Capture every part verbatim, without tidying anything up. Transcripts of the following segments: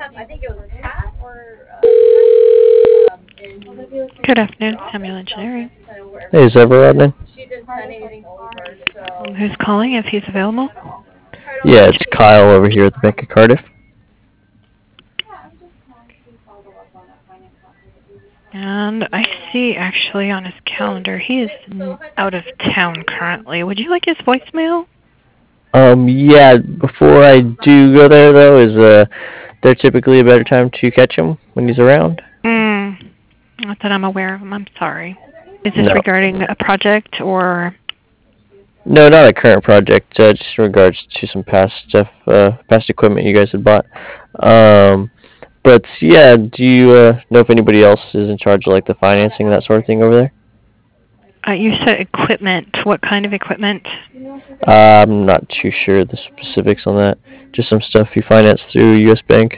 Good afternoon, Samuel Engineering. Hey, is that Rodney? Um, who's calling if he's available? Yeah, it's Kyle over here at the Bank of Cardiff. And I see actually on his calendar he is n- out of town currently. Would you like his voicemail? Um, yeah, before I do go there, though, is uh, there typically a better time to catch him when he's around? Mm, not that I'm aware of him. I'm sorry. Is this No. regarding a project or? No, not a current project, uh, just in regards to some past stuff, uh, past equipment you guys had bought. Um, but yeah, do you uh, know if anybody else is in charge of like the financing and that sort of thing over there? Uh, you said equipment. What kind of equipment? Uh, I'm not too sure the specifics on that. Just some stuff you finance through U S Bank.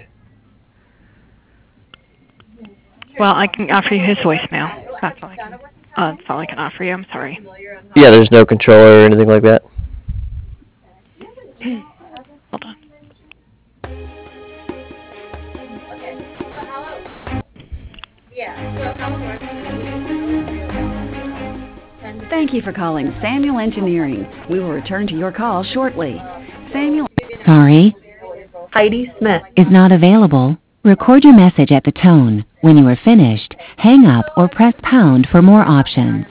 Well, I can offer you his voicemail. That's all I can. Uh, that's all I can offer you. I'm sorry. Yeah, there's no controller or anything like that. Hold on. Thank you for calling Samuel Engineering. We will return to your call shortly. Samuel Sorry, Heidi Smith. is not available. Record your message at the tone. When you are finished, hang up or press pound for more options.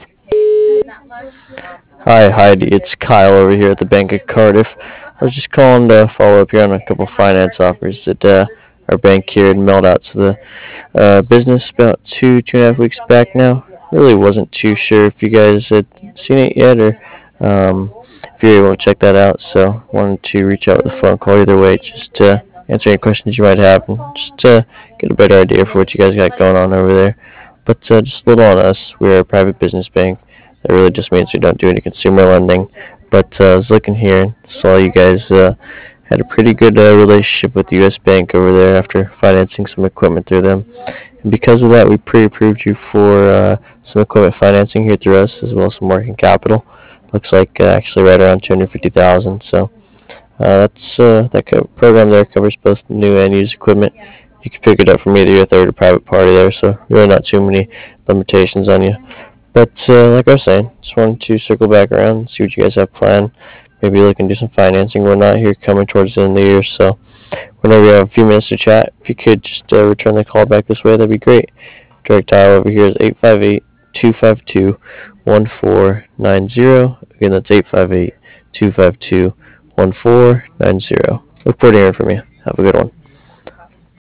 Hi, Heidi. It's Kyle over here at the Bank of Cardiff. I was just calling to follow up here on a couple finance offers that uh, our bank here had mailed out to the uh, business about two, two and a half weeks back now. Really wasn't too sure if you guys had seen it yet or um, if you were able to check that out. So wanted to reach out with a phone call either way, just to answer any questions you might have and just to get a better idea for what you guys got going on over there. But uh, just a little on us. We're a private business bank. That really just means we don't do any consumer lending. But uh, I was looking here, saw you guys uh, had a pretty good uh, relationship with U S Bank over there after financing some equipment through them. And because of that, we pre-approved you for uh, some equipment financing here through us, as well as some working capital. Looks like uh, actually right around two hundred fifty thousand dollars. So uh, that's uh, that co- program there covers both new and used equipment. You can pick it up from either your third or private party there, so really not too many limitations on you. But uh, like I was saying, just wanted to circle back around and see what you guys have planned. Maybe looking to do some financing or whatnot here coming towards the end of the year. So whenever you have a few minutes to chat, if you could just uh, return the call back this way, that'd be great. Direct dial over here is eight five eight, two five two, one four nine zero. Again, that's eight five eight, two five two, one four nine zero. Look forward to hearing from you. Have a good one.